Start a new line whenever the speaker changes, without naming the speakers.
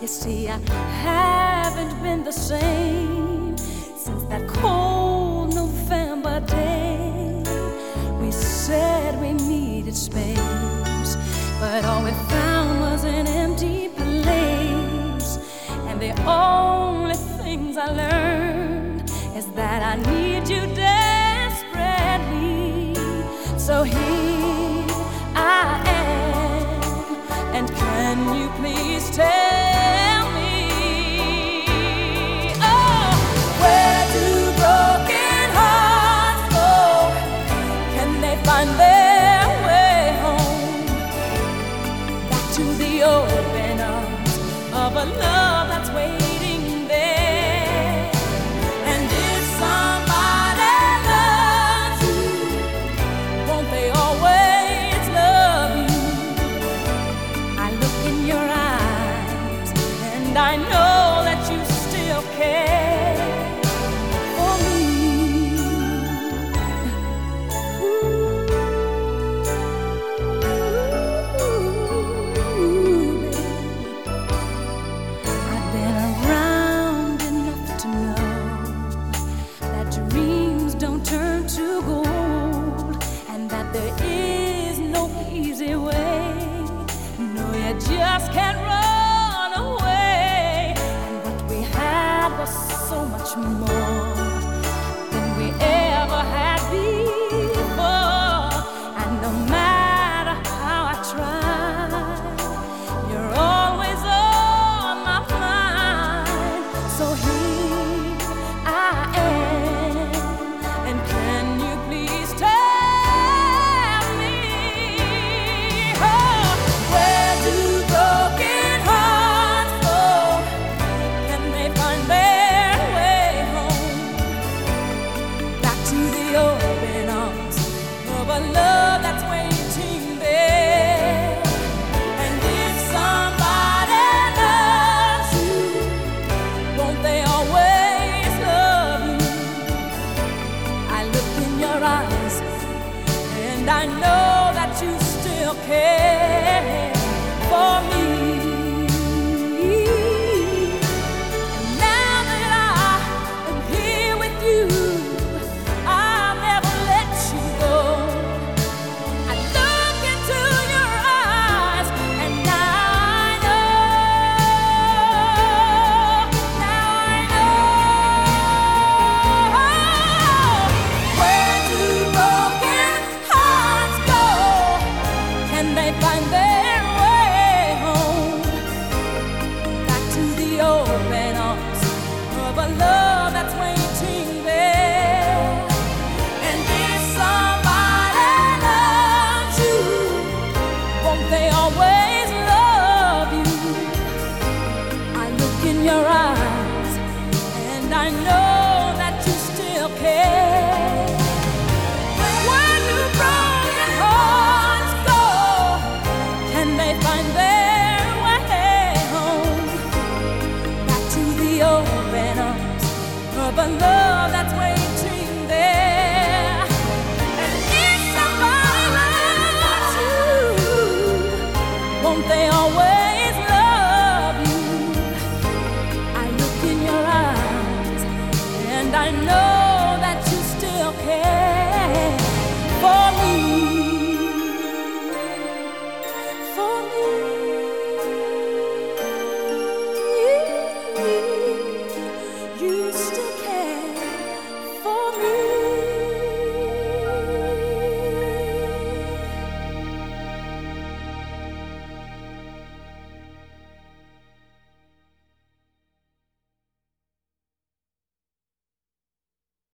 see, I haven't been the same since that cold November day. We said we needed space, but all we found was an empty place. And the only things I learned is that I need you desperately. So here I am, and can you please tell me, oh, where do broken hearts go? Can they find their way home? Back to the open arms of a love that's waiting there. And if somebody loves you, won't they always love you? I look in your eyes and I know that you still care for me. I've been around enough to know that dreams don't turn to gold, and that there is no easy way. No, you just can't run away. And what we had was so much more than we ever had before. And no matter how I try, you're always on my mind. So here I am, and can you please tell me, oh, where do broken hearts go? Can they find their way home? Back to the open arms of a love that's waiting there. And if somebody loves you, won't they always love you? I look in your eyes and I know that you still care for me. And now that I am here with you, I'll never let you go. I look into your eyes and now I know, where do broken hearts go? Can they find their way home? Back to the open arms of a love that's waiting there. And if somebody loves you, won't they always love you? I look in your eyes and I know that you still care. Where do broken hearts go? Can they find their way home? Back to the open arms of a love that's waiting there. And if somebody loves you, won't they